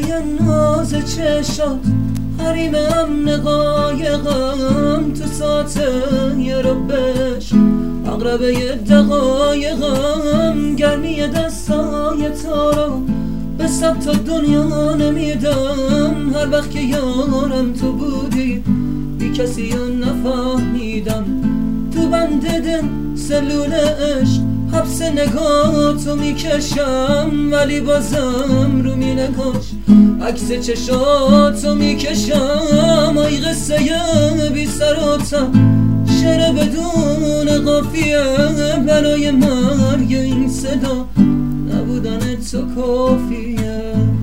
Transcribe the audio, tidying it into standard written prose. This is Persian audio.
ناز چشات حریم امن قایقم تو ساعت یه ربش اقربه دقایقم گرمی دستای تو رو به تا دنیا نمیدم هر وقت که یارم تو بودی بی کسی رو نفهمیدم تو بند دل سلول عشق حبس نگاه تو میکشم ولی بازم رو می نگاش عکس چشاتو میکشم آی قصه بی سر و ته شعر بدون قافیه برای مرگ این صدا نبودن تو کافیه